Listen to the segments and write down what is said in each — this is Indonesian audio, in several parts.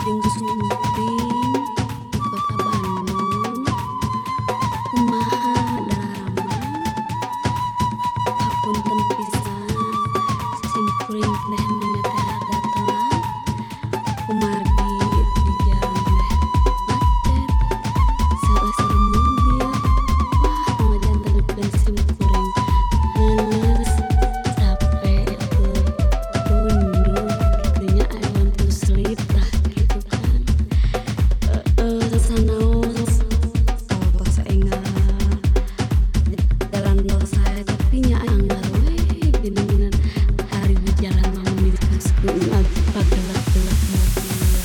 Wilujeng sumping di kota Bandung, kumaha darama, hapunten pisan, simkuring teh meneter gatoran, kumargi di jalan teh macet, seueur mobil, wah ngajantenkeun simkuring leuleus capek tunduk gitunya I want to sleep lah gitu kan. Sanaos tos enggak jalan tol saya tapi nya anggar we geuningan hari di jalan mah memiliki lagi pagelak-gelak mobil.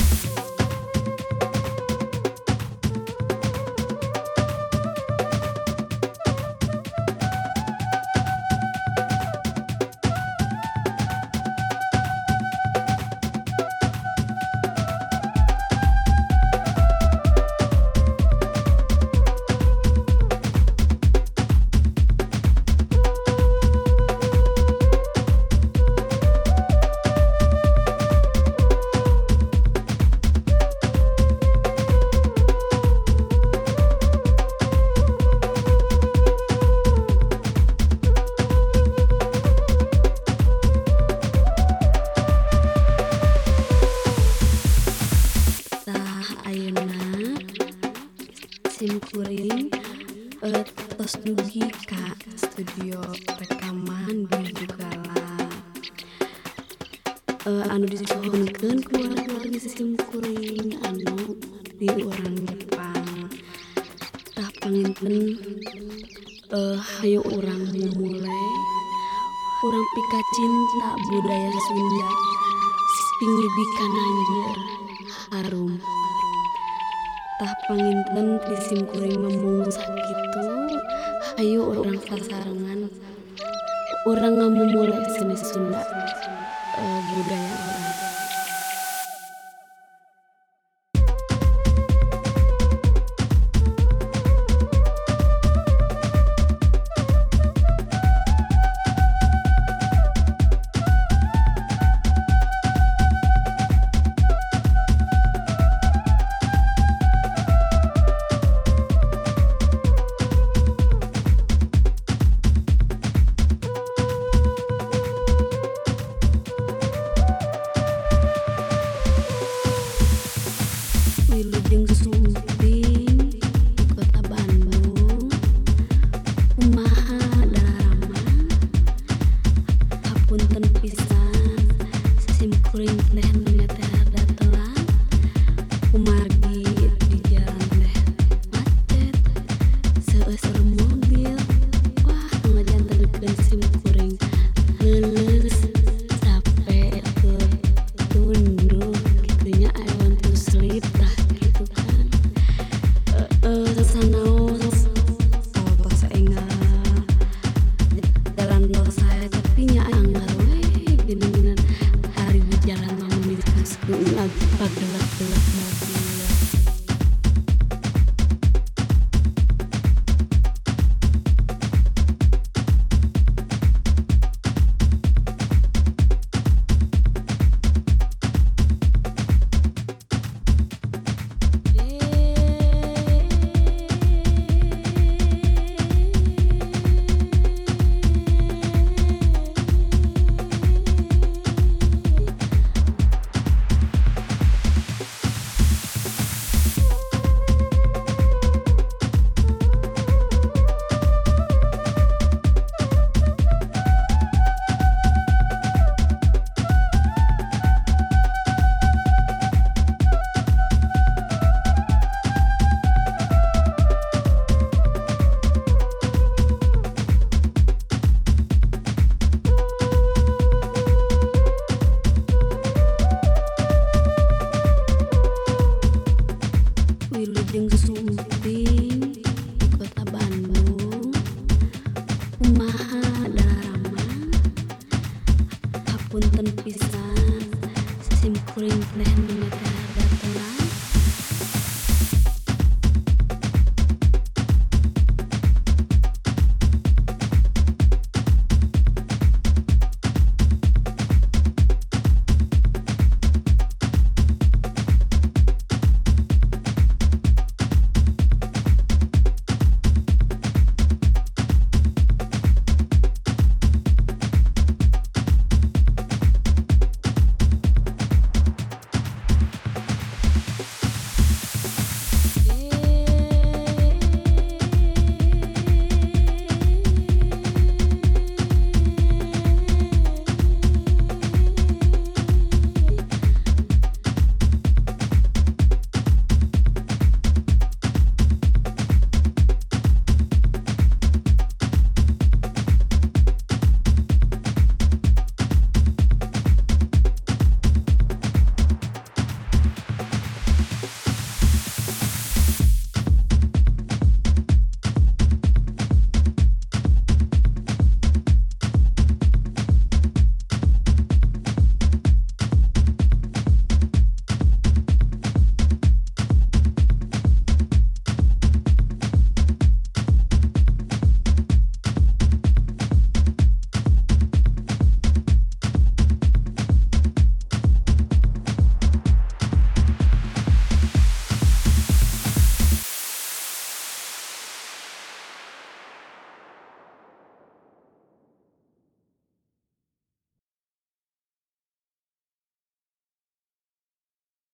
Ayeuna simkuring tos dugi ka studio rekaman di Bugala anu disuhunkeun keluarga simkuring anu di urang Jepang. Tah panginten hayu urang mulai urang pika cinta budaya Sunda pinggir bikananjeun harum. Tah panginten di simkuring memung sakitu hayu urang sasarengan urang ngamumule seni Sunda budaya urang. Wilujeng sumping di kota Bandung, kumaha darama, hapunten pisan, simkuring teh meneter gatoran, kumargi di jalan teh macet, seueur mobil, wah ngajantenkeun simkuring leuleus capek tunduk gitunya I want to sleep lah gitu kan. Sanaos tos enggak jalan tol saya tapi nya anggar we geuningan hari di jalan mah memiliki lagi pagelak-gelak mobil.